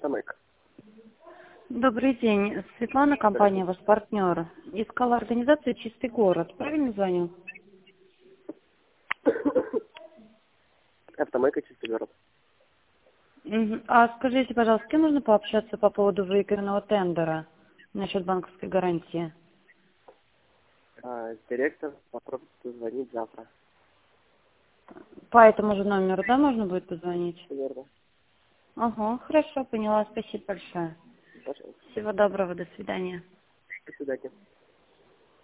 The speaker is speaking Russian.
Автомойка. Добрый день. Светлана, компания «Ваш партнер». Искала организацию «Чистый город». Правильно звоню? Автомойка «Чистый город». Мгм. А скажите, пожалуйста, с кем нужно пообщаться по поводу выигранного тендера насчет банковской гарантии? Директор попросит позвонить завтра. По этому же номеру, да, можно будет позвонить? Верно. Ага, хорошо, поняла. Спасибо большое. Пожалуйста. Всего доброго, до свидания. До свидания.